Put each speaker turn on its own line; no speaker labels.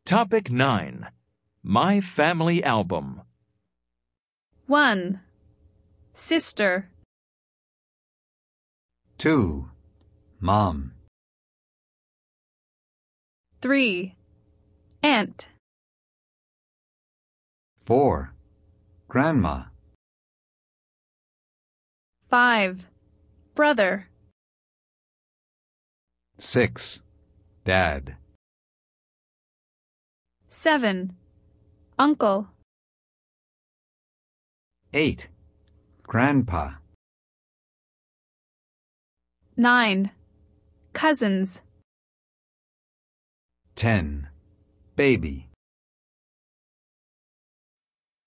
Topic 9. My Family Album.
1. Sister.
2. Mom.
3. Aunt.
4. Grandma.
5. Brother.
6. Dad.
7. Uncle.
8. Grandpa.
9. Cousins.
10. Baby.